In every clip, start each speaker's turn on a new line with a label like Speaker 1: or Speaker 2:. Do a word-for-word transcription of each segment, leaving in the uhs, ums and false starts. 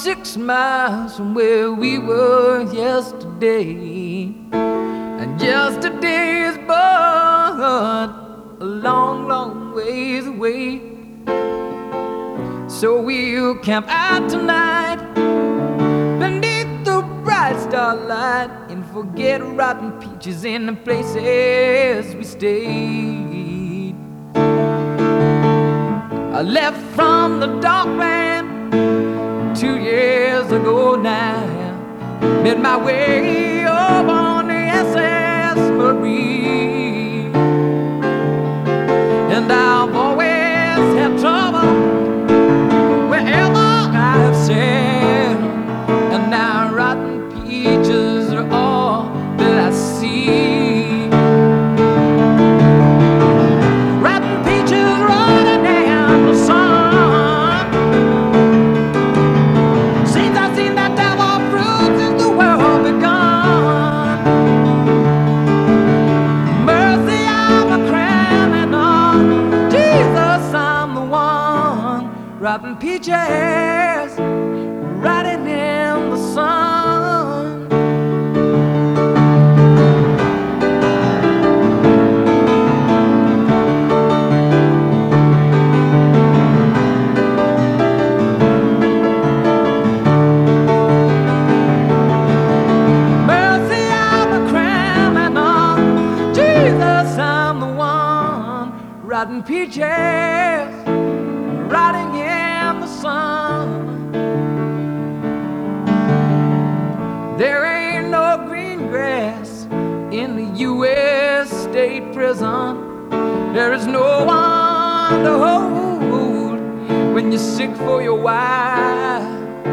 Speaker 1: six miles from where we were yesterday. And yesterday is but a long, long ways away. So we'll camp out tonight beneath the bright starlight and forget rotten peaches in the places we stayed. I left from the dark land two years ago now. Made my way up on the S S Marie, and I've always had trouble wherever I have sailed. And now rotten peaches are all that I see. Rotten peaches running in the sun. Since I've seen that devil fruit since the world begun. Mercy, I'm a criminal. Jesus, I'm the one. Rotten peaches rotting in the sun. Mercy, I'm a criminal. Jesus, I'm the one. Rotten peaches rotting in the sun. There ain't no green grass in the U S state prison. There is no one to hold when you're sick for your wife.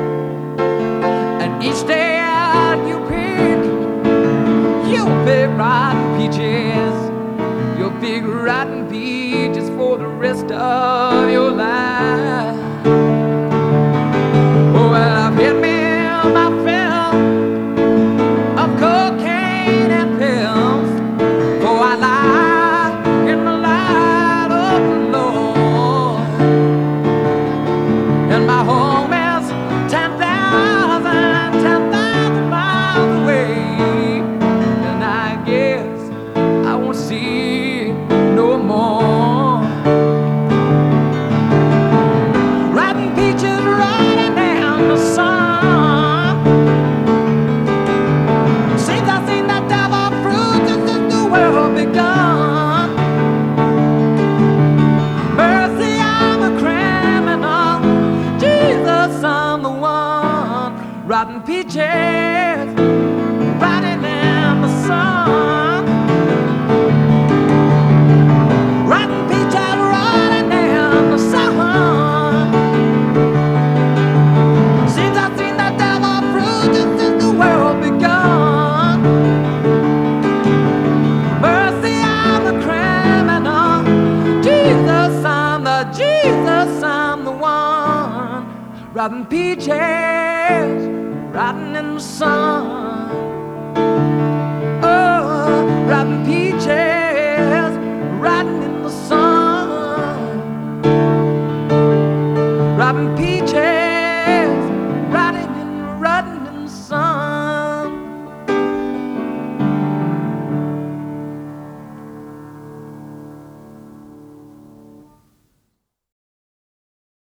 Speaker 1: And each day out you pick, you pick rotten peaches. You'll pick rotten peaches for the rest of your life. Well, I've hit me my fill of cocaine and pills, for I lie in the light of the Lord. And my home is ten thousand, ten thousand miles away. And I guess I won't see it no more. Rotten peaches running down the sun. Since I've seen that devil fruit since the world begun. Mercy, I'm a criminal. Jesus, I'm the one. Rotten peaches rotting in the sun. Rotten peaches rotting in the sun. Since I've seen that devil fruit since the world begun. Mercy, I'm a criminal. Jesus, I'm the Jesus, I'm the one. Rotten peaches rotting in the sun.